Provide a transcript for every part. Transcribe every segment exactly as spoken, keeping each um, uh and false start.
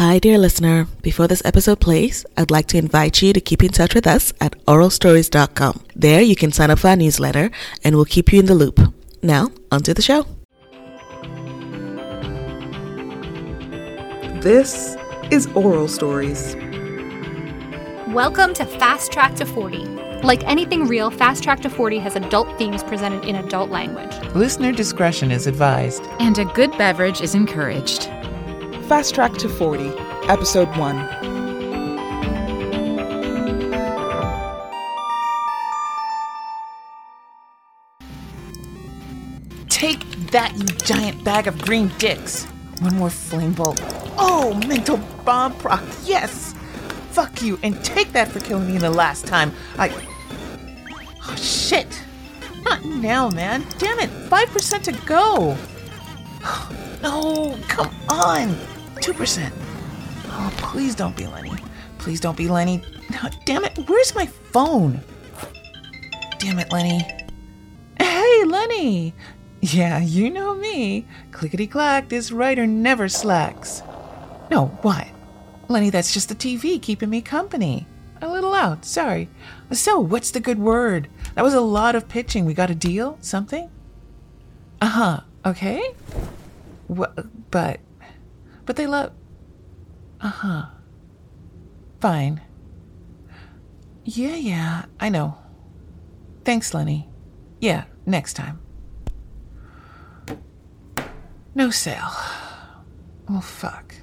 Hi, dear listener. Before this episode plays, I'd like to invite you to keep in touch with us at oral stories dot com. There, you can sign up for our newsletter, and we'll keep you in the loop. Now, onto the show. This is Oral Stories. Welcome to Fast Track to forty. Like anything real, Fast Track to forty has adult themes presented in adult language. Listener discretion is advised. And a good beverage is encouraged. Fast Track to forty, Episode one. Take that, you giant bag of green dicks. One more flame bolt. Oh, mental bomb proc. Yes. Fuck you, and take that for killing me the last time. I... Oh, shit. Not now, man. Damn it. five percent to go. No, come on. two percent. Oh, please don't be Lenny. Please don't be Lenny. No, damn it. Where's my phone? Damn it, Lenny. Hey, Lenny. Yeah, you know me. Clickety-clack, this writer never slacks. No, what? Lenny, that's just the T V keeping me company. A little loud, sorry. So, what's the good word? That was a lot of pitching. We got a deal? Something? Uh-huh, okay. What, but... But they love... Uh-huh. Fine. Yeah, yeah, I know. Thanks, Lenny. Yeah, next time. No sale. Well, fuck.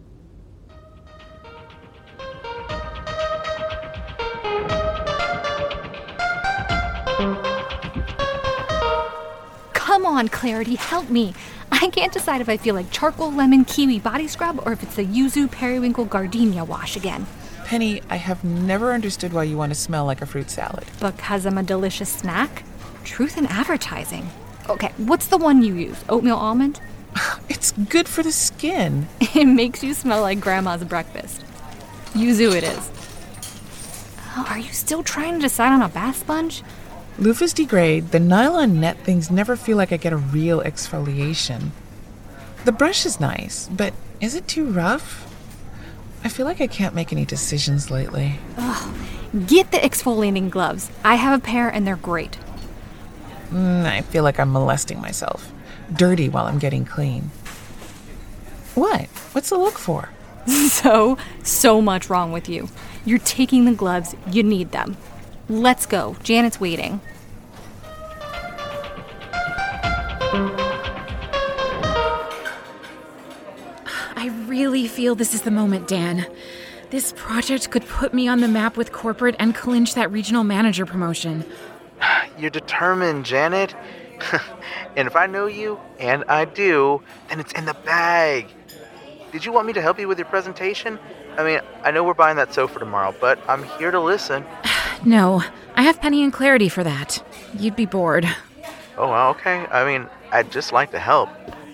Come on, Clarity, help me. I can't decide if I feel like charcoal lemon kiwi body scrub or if it's the yuzu periwinkle gardenia wash again. Penny, I have never understood why you want to smell like a fruit salad. Because I'm a delicious snack? Truth in advertising. Okay, what's the one you use? Oatmeal almond? It's good for the skin. It makes you smell like grandma's breakfast. Yuzu it is. Oh, are you still trying to decide on a bath sponge? Loofahs degrade. The nylon net things never feel like I get a real exfoliation. The brush is nice, but is it too rough? I feel like I can't make any decisions lately. Ugh. Get the exfoliating gloves. I have a pair and they're great. Mm, I feel like I'm molesting myself. Dirty while I'm getting clean. What? What's the look for? So, so much wrong with you. You're taking the gloves. You need them. Let's go. Janet's waiting. I really feel this is the moment, Dan. This project could put me on the map with corporate and clinch that regional manager promotion. You're determined, Janet. And if I know you, and I do, then it's in the bag. Did you want me to help you with your presentation? I mean, I know we're buying that sofa tomorrow, but I'm here to listen. No, I have Penny and Clarity for that. You'd be bored. Oh, well, okay. I mean, I'd just like to help.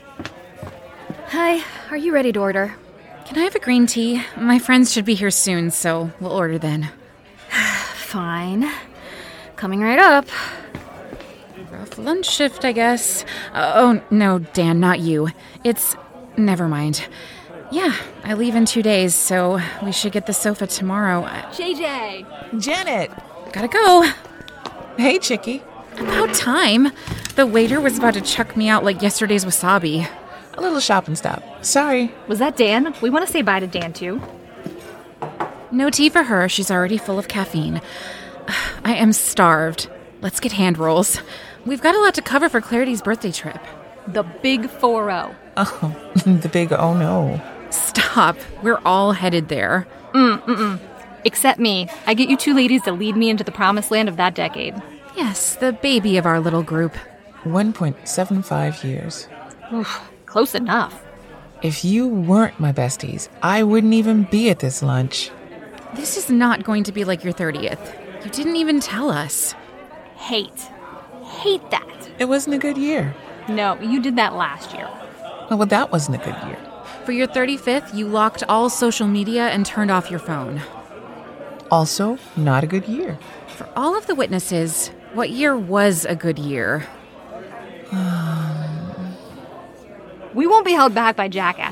Hi, are you ready to order? Can I have a green tea? My friends should be here soon, so we'll order then. Fine. Coming right up. Rough lunch shift, I guess. Uh, oh, no, Dan, not you. It's... Never mind. Yeah, I leave in two days, so we should get the sofa tomorrow. J J! Janet! Gotta go. Hey, chickie. About time. The waiter was about to chuck me out like yesterday's wasabi. A little shopping stop. Sorry. Was that Dan? We want to say bye to Dan, too. No tea for her. She's already full of caffeine. I am starved. Let's get hand rolls. We've got a lot to cover for Clarity's birthday trip. The big four oh. Oh, the big oh no. Stop. We're all headed there. Mm-mm-mm. Except me. I get you two ladies to lead me into the promised land of that decade. Yes, the baby of our little group. one point seven five years. Oof, close enough. If you weren't my besties, I wouldn't even be at this lunch. This is not going to be like your thirtieth. You didn't even tell us. Hate. Hate that. It wasn't a good year. No, you did that last year. Oh, well, that wasn't a good year. For your thirty-fifth, you locked all social media and turned off your phone. Also, not a good year. For all of the witnesses, what year was a good year? We won't be held back by jackasses.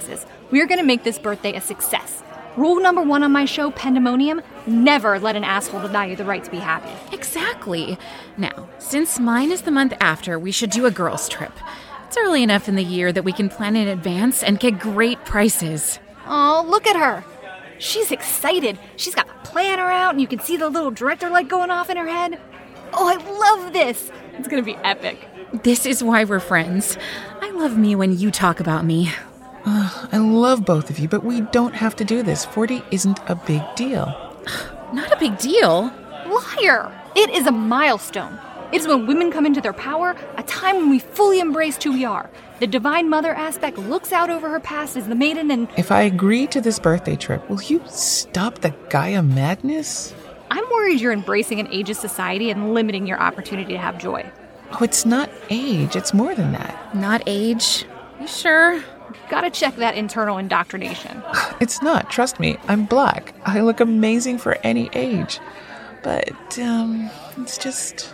We're gonna make this birthday a success. Rule number one on my show, Pandemonium, never let an asshole deny you the right to be happy. Exactly. Now, since mine is the month after, we should do a girls' trip. It's early enough in the year that we can plan in advance and get great prices. Oh, look at her. She's excited. She's got the planner out, and you can see the little director light going off in her head. Oh, I love this. It's gonna be epic. This is why we're friends. I love me when you talk about me. Uh, I love both of you, but we don't have to do this. forty isn't a big deal. Not a big deal. Liar! It is a milestone. It is when women come into their power, a time when we fully embrace who we are. The Divine Mother aspect looks out over her past as the maiden and... If I agree to this birthday trip, will you stop the Gaia madness? I'm worried you're embracing an ageist society and limiting your opportunity to have joy. Oh, it's not age. It's more than that. Not age? You sure? Gotta check that internal indoctrination. It's not. Trust me. I'm black. I look amazing for any age. But, um, it's just...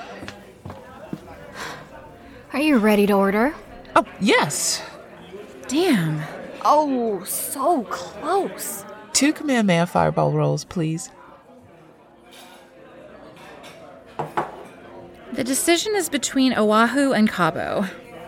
Are you ready to order? Oh, yes. Damn. Oh, so close. Two Kamehameha fireball rolls, please. The decision is between Oahu and Cabo.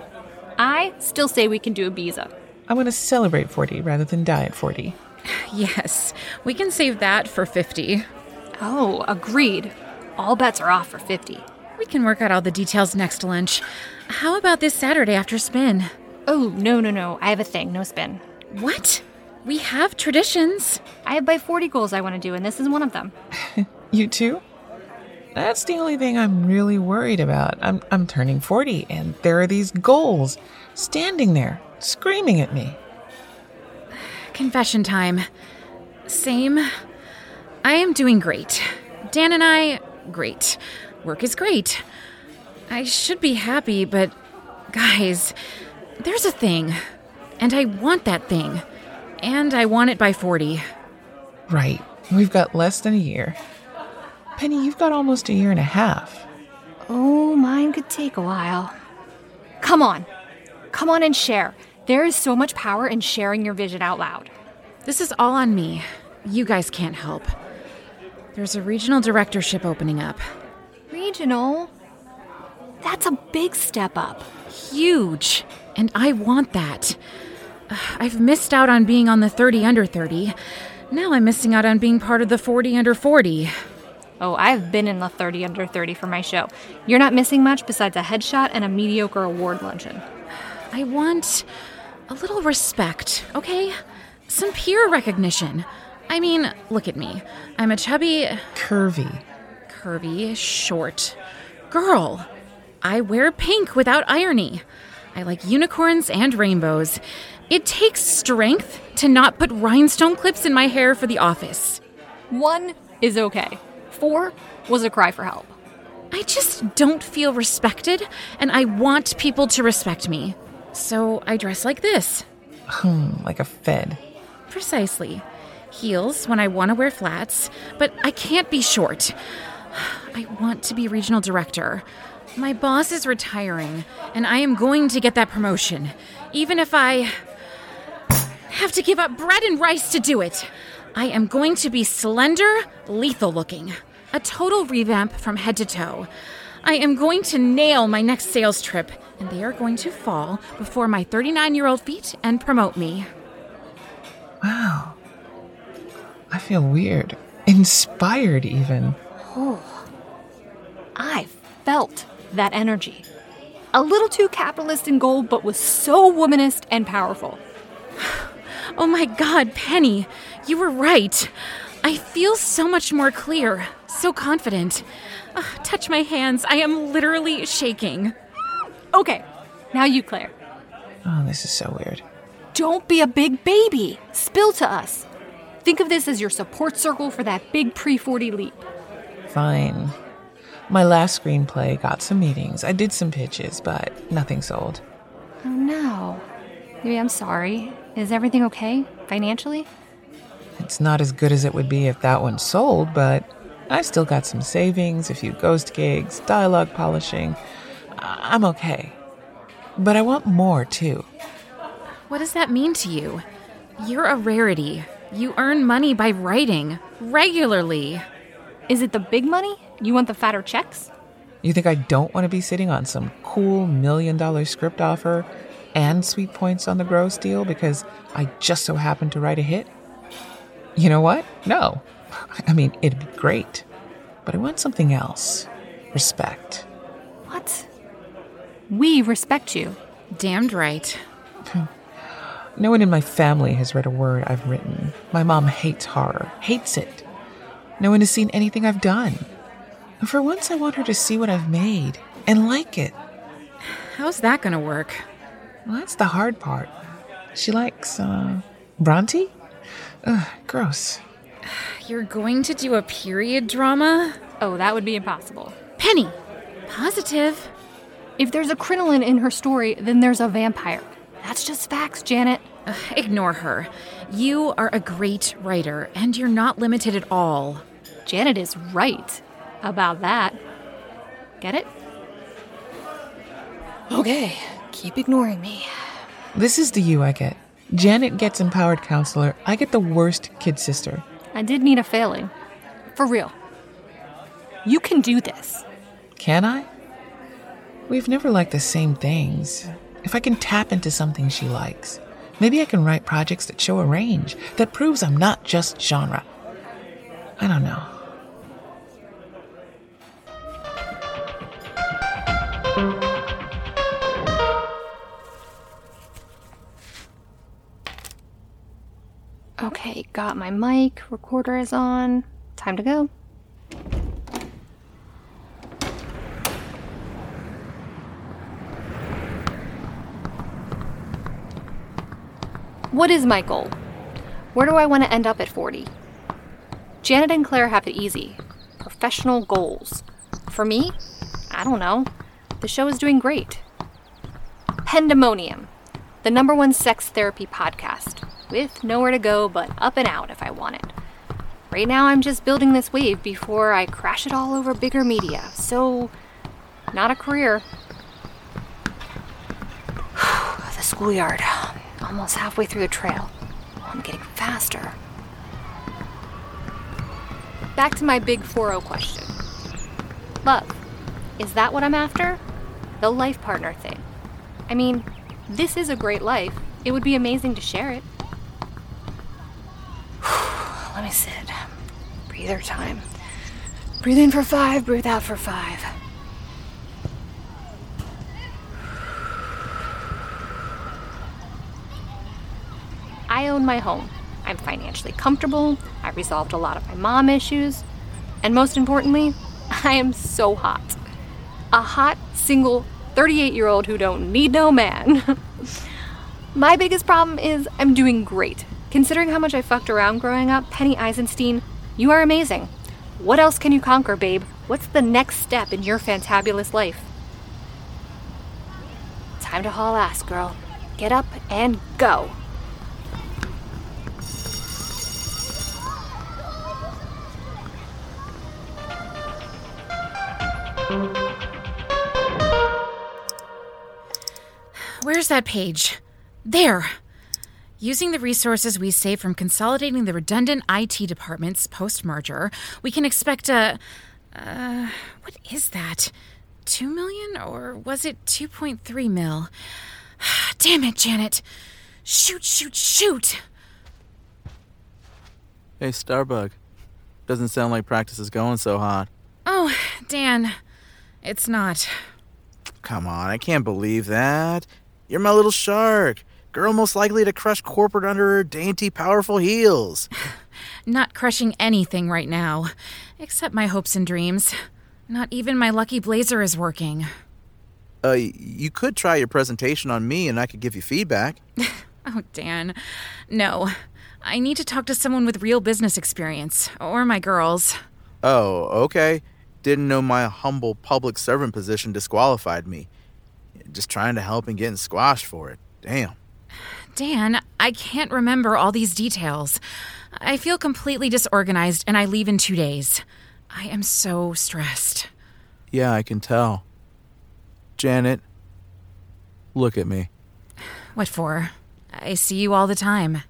I still say we can do Ibiza. I want to celebrate forty rather than die at forty. Yes, we can save that for fifty. Oh, agreed. All bets are off for fifty. We can work out all the details next lunch. How about this Saturday after spin? Oh, no, no, no. I have a thing. No spin. What? We have traditions. I have by forty goals I want to do, and this is one of them. You too? That's the only thing I'm really worried about. I'm I'm turning forty, and there are these goals standing there, screaming at me. Confession time. Same. I am doing great. Dan and I, great. Work is great. I should be happy, but guys, there's a thing. And I want that thing. And I want it by forty. Right. We've got less than a year. Penny, you've got almost a year and a half. Oh, mine could take a while. Come on. Come on and share. There is so much power in sharing your vision out loud. This is all on me. You guys can't help. There's a regional directorship opening up. Regional? That's a big step up. Huge. And I want that. I've missed out on being on the thirty under thirty. Now I'm missing out on being part of the forty under forty. Oh, I've been in the thirty under thirty for my show. You're not missing much besides a headshot and a mediocre award luncheon. I want a little respect, okay? Some peer recognition. I mean, look at me. I'm a chubby... Curvy. Curvy, short girl. I wear pink without irony. I like unicorns and rainbows. It takes strength to not put rhinestone clips in my hair for the office. One is okay. Four was a cry for help. I just don't feel respected, and I want people to respect me. So I dress like this. Hmm, like a fed. Precisely. Heels when I want to wear flats, but I can't be short. I want to be regional director. My boss is retiring, and I am going to get that promotion, even if I have to give up bread and rice to do it. I am going to be slender, lethal looking. A total revamp from head to toe. I am going to nail my next sales trip, and they are going to fall before my thirty-nine-year-old feet and promote me. Wow. I feel weird. Inspired, even. Oh, I felt that energy. A little too capitalist in gold, but was so womanist and powerful. Oh my God, Penny, you were right. I feel so much more clear, so confident. Uh, touch my hands. I am literally shaking. Okay, now you, Claire. Oh, this is so weird. Don't be a big baby. Spill to us. Think of this as your support circle for that big pre forty leap. Fine. My last screenplay got some meetings. I did some pitches, but nothing sold. Oh, no. Maybe I'm sorry. Is everything okay, financially? It's not as good as it would be if that one sold, but I still got some savings, a few ghost gigs, dialogue polishing. I- I'm okay. But I want more, too. What does that mean to you? You're a rarity. You earn money by writing regularly. Is it the big money? You want the fatter checks? You think I don't want to be sitting on some cool million dollar script offer and sweet points on the gross deal because I just so happen to write a hit? You know what? No. I mean, it'd be great. But I want something else. Respect. What? We respect you. Damned right. No one in my family has read a word I've written. My mom hates horror. Hates it. No one has seen anything I've done. And for once, I want her to see what I've made and like it. How's that gonna work? Well, that's the hard part. She likes, uh, Bronte? Ugh, gross. You're going to do a period drama? Oh, that would be impossible. Penny! Positive. If there's a crinoline in her story, then there's a vampire. That's just facts, Janet. Ugh, ignore her. You are a great writer, and you're not limited at all. Janet is right about that. Get it? Okay, keep ignoring me. This is the you I get. Janet gets empowered counselor. I get the worst kid sister. I did need a failing. For real. You can do this. Can I? We've never liked the same things. If I can tap into something she likes, maybe I can write projects that show a range, that proves I'm not just genre. I don't know. Okay, got my mic, recorder is on. Time to go. What is my goal? Where do I want to end up at forty? Janet and Claire have it easy. Professional goals. For me? I don't know. The show is doing great. Pendemonium, the number one sex therapy podcast, with nowhere to go but up and out if I want it. Right now I'm just building this wave before I crash it all over bigger media, so not a career. The schoolyard. Almost halfway through the trail. I'm getting faster. Back to my big four oh question. Love. Is that what I'm after? The life partner thing. I mean, this is a great life. It would be amazing to share it. Let me sit. Breather time. Breathe in for five, breathe out for five. I own my home. I'm financially comfortable. I resolved a lot of my mom issues. And most importantly, I am so hot. A hot, single, thirty-eight-year-old who don't need no man. My biggest problem is I'm doing great. Considering how much I fucked around growing up, Penny Eisenstein, you are amazing. What else can you conquer, babe? What's the next step in your fantabulous life? Time to haul ass, girl. Get up and go. Where's that page? There. Using the resources we save from consolidating the redundant I T departments post-merger, we can expect a... Uh, what is that? Two million? Or was it two point three mil? Damn it, Janet. Shoot, shoot, shoot! Hey, Starbug. Doesn't sound like practice is going so hot. Oh, Dan. It's not. Come on, I can't believe that. You're my little shark. Girl most likely to crush corporate under her dainty, powerful heels. Not crushing anything right now. Except my hopes and dreams. Not even my lucky blazer is working. Uh, you could try your presentation on me and I could give you feedback. Oh, Dan. No. I need to talk to someone with real business experience. Or my girls. Oh, okay. Didn't know my humble public servant position disqualified me. Just trying to help and getting squashed for it. Damn. Dan, I can't remember all these details. I feel completely disorganized and I leave in two days. I am so stressed. Yeah, I can tell. Janet, look at me. What for? I see you all the time.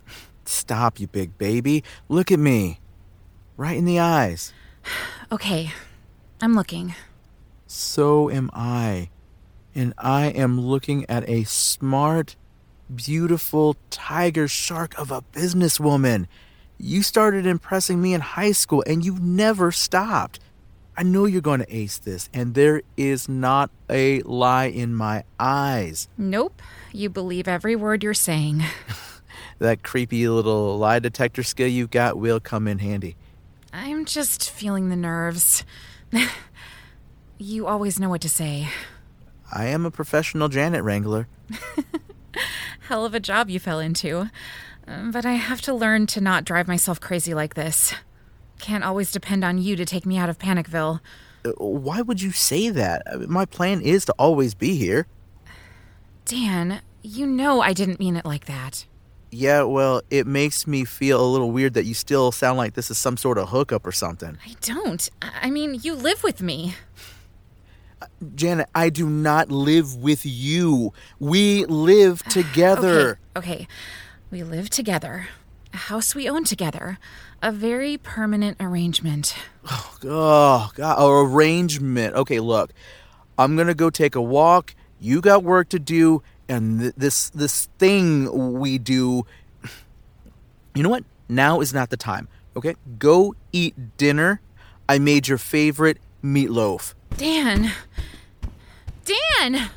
Stop, you big baby. Look at me. Right in the eyes. Okay, I'm looking. So am I. And I am looking at a smart, beautiful tiger shark of a businesswoman. You started impressing me in high school and you never stopped. I know you're going to ace this, and there is not a lie in my eyes. Nope, you believe every word you're saying. That creepy little lie detector skill you've got will come in handy. I'm just feeling the nerves. You always know what to say. I am a professional Janet Wrangler. Hell of a job you fell into. Um, But I have to learn to not drive myself crazy like this. Can't always depend on you to take me out of Panicville. Uh, Why would you say that? I mean, my plan is to always be here. Dan, you know I didn't mean it like that. Yeah, well, it makes me feel a little weird that you still sound like this is some sort of hookup or something. I don't. I I mean, you live with me. Janet, I do not live with you. We live together. Okay, okay. We live together. A house we own together. A very permanent arrangement. Oh, God, a arrangement. Okay, look, I'm going to go take a walk. You got work to do. And th- this this thing we do, you know what? Now is not the time, okay? Go eat dinner. I made your favorite meatloaf. Dan. Dan!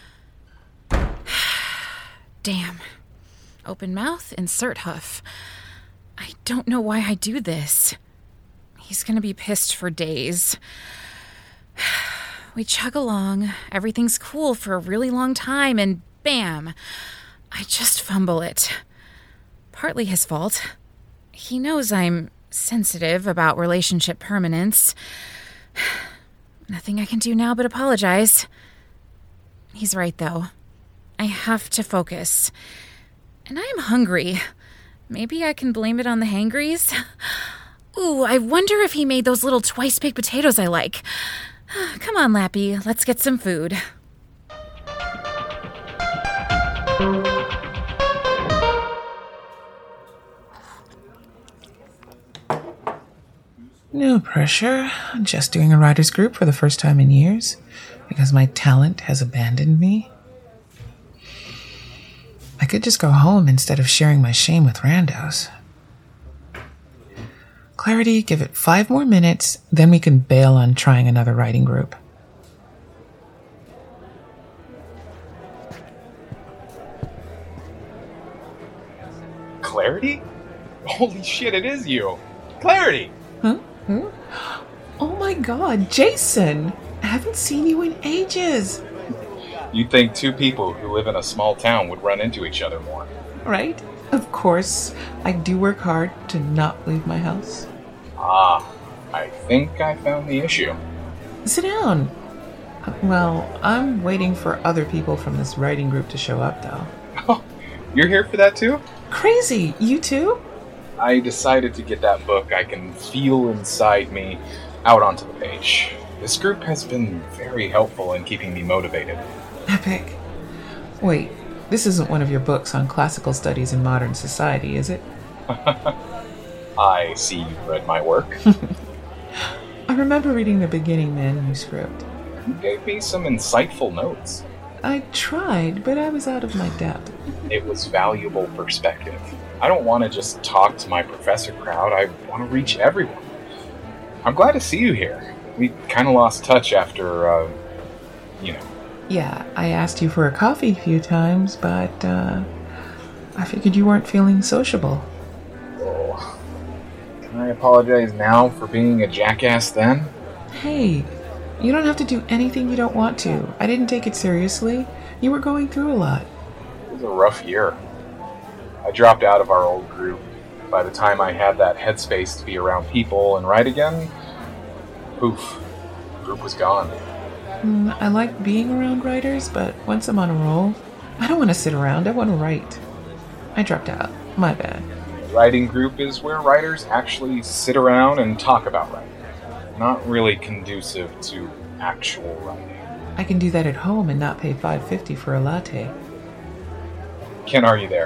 Damn. Open mouth, insert huff. I don't know why I do this. He's gonna be pissed for days. We chug along, everything's cool for a really long time, and bam! I just fumble it. Partly his fault. He knows I'm sensitive about relationship permanence. Nothing I can do now but apologize. He's right, though. I have to focus. And I'm hungry. Maybe I can blame it on the hangries? Ooh, I wonder if he made those little twice-baked potatoes I like. Come on, Lappy, let's get some food. No pressure. I'm just doing a writer's group for the first time in years because my talent has abandoned me. I could just go home instead of sharing my shame with randos. Clarity, give it five more minutes, then we can bail on trying another writing group. Clarity? Holy shit, it is you. Clarity! Huh? Huh? Oh my god, Jason! I haven't seen you in ages. You'd think two people who live in a small town would run into each other more. Right? Of course, I do work hard to not leave my house. Ah, I think I found the issue. Sit down. Well, I'm waiting for other people from this writing group to show up, though. Oh, you're here for that too? Crazy! You too? I decided to get that book I can feel inside me out onto the page. This group has been very helpful in keeping me motivated. Epic. Wait, this isn't one of your books on classical studies in modern society, is it? I see you read my work. I remember reading the beginning manuscript. You gave me some insightful notes. I tried, but I was out of my depth. It was valuable perspective. I don't want to just talk to my professor crowd. I want to reach everyone. I'm glad to see you here. We kind of lost touch after, uh, you know. Yeah, I asked you for a coffee a few times, but uh, I figured you weren't feeling sociable. Oh. Can I apologize now for being a jackass then? Hey, you don't have to do anything you don't want to. I didn't take it seriously. You were going through a lot. It was a rough year. I dropped out of our old group. By the time I had that headspace to be around people and write again, poof, the group was gone. Mm, I like being around writers, but once I'm on a roll, I don't want to sit around. I want to write. I dropped out. My bad. A writing group is where writers actually sit around and talk about writing. Not really conducive to actual writing. I can do that at home and not pay five dollars and fifty cents for a latte. Can't argue there.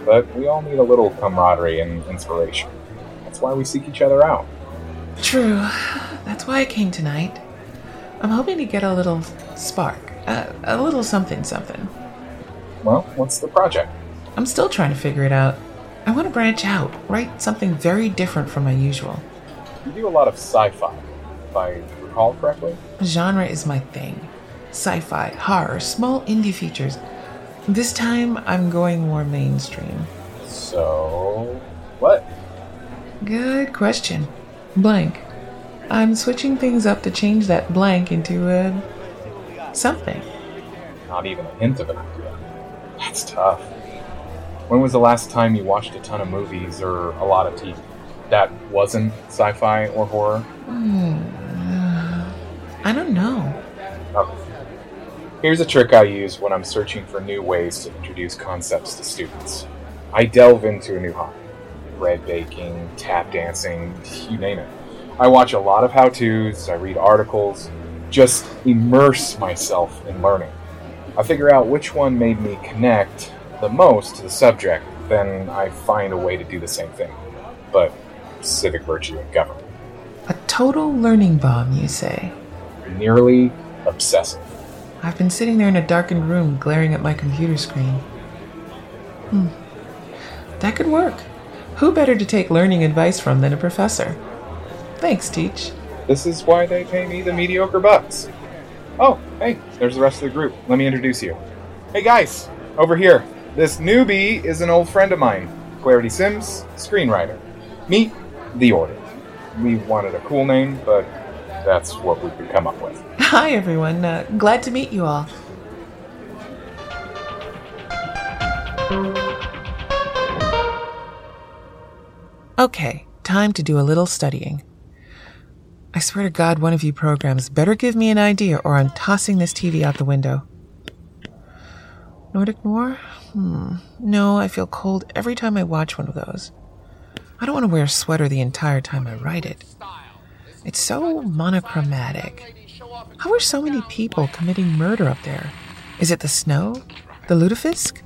but we all need a little camaraderie and inspiration. That's why we seek each other out. True. That's why I came tonight. I'm hoping to get a little spark. Uh, a little something something. Well, what's the project? I'm still trying to figure it out. I want to branch out, write something very different from my usual. You do a lot of sci-fi, if I recall correctly. Genre is my thing. Sci-fi, horror, small indie features. This time, I'm going more mainstream. So, what? Good question. Blank. I'm switching things up to change that blank into a... something. Not even a hint of an idea. That's tough. When was the last time you watched a ton of movies or a lot of T V that wasn't sci-fi or horror? Hmm. I don't know. Okay. Here's a trick I use when I'm searching for new ways to introduce concepts to students. I delve into a new hobby. Bread baking, tap dancing, you name it. I watch a lot of how-tos, I read articles, just immerse myself in learning. I figure out which one made me connect the most to the subject, then I find a way to do the same thing. But civic virtue and government. A total learning bomb, you say? Nearly obsessive. I've been sitting there in a darkened room glaring at my computer screen. Hmm. That could work. Who better to take learning advice from than a professor? Thanks, Teach. This is why they pay me the mediocre bucks. Oh, hey, there's the rest of the group. Let me introduce you. Hey guys, over here. This newbie is an old friend of mine, Clarity Sims, screenwriter. Meet The Order. We wanted a cool name, but that's what we could come up with. Hi, everyone. Uh, glad to meet you all. Okay, time to do a little studying. I swear to God, one of you programs better give me an idea or I'm tossing this T V out the window. Nordic Noir? Hmm. No, I feel cold every time I watch one of those. I don't want to wear a sweater the entire time I write it. It's so monochromatic. How are so many people committing murder up there? Is it the snow? The lutefisk?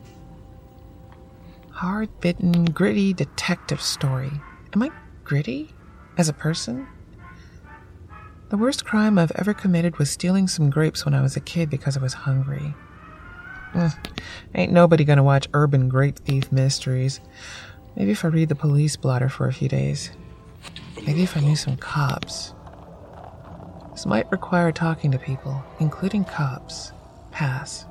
Hard-bitten, gritty detective story. Am I gritty? As a person? The worst crime I've ever committed was stealing some grapes when I was a kid because I was hungry. Ugh, ain't nobody gonna watch Urban Grape Thief Mysteries. Maybe if I read the police blotter for a few days. Maybe if I knew some cops. This might require talking to people, including cops. Pass.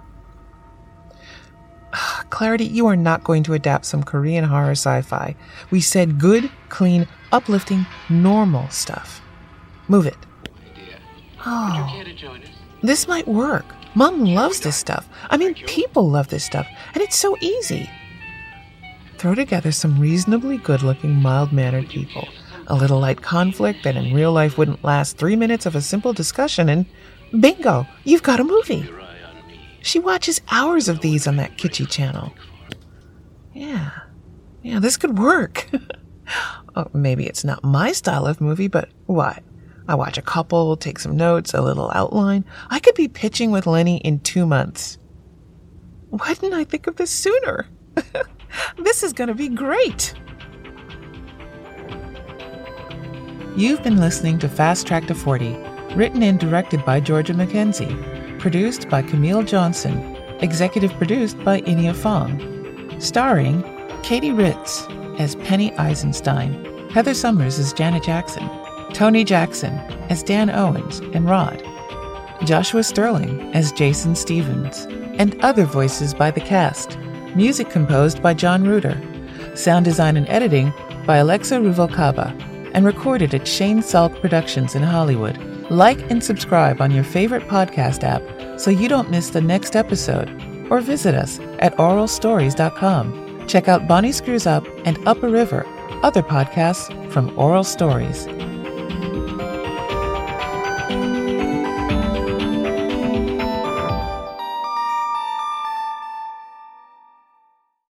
Clarity, you are not going to adapt some Korean horror sci-fi. We said good, clean, uplifting, normal stuff. Move it. Oh, this might work. Mom loves this stuff. I mean, people love this stuff, and it's so easy. Throw together some reasonably good-looking, mild-mannered people. A little light conflict that in real life wouldn't last three minutes of a simple discussion, and bingo, you've got a movie. She watches hours of these on that kitschy channel. Yeah, yeah, this could work. Oh, maybe it's not my style of movie, but what? I watch a couple, take some notes, a little outline. I could be pitching with Lenny in two months. Why didn't I think of this sooner? This is going to be great. You've been listening to Fast Track to forty, written and directed by Georgia McKenzie, produced by Camille Johnson, executive produced by Inia Fong, starring Katie Ritz as Penny Eisenstein, Heather Summers as Janet Jackson, Tony Jackson as Dan Owens and Rod, Joshua Sterling as Jason Stevens, and other voices by the cast. Music composed by John Reuter. Sound design and editing by Alexa Ruvalcaba, and recorded at Shane Salk Productions in Hollywood. Like and subscribe on your favorite podcast app so you don't miss the next episode, or visit us at oral stories dot com. Check out Bonnie Screws Up and Up a River, other podcasts from Oral Stories.